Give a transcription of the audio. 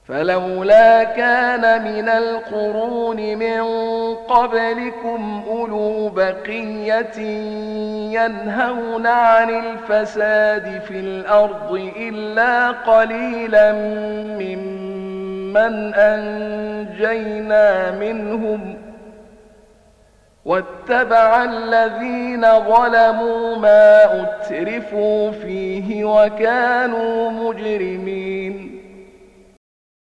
فلولا كان من القرون من قبلكم أولو بقية ينهون عن الفساد في الأرض إلا قليلا ممن أنجينا منهم واتبع الذين ظلموا ما أترفوا فيه وكانوا مجرمين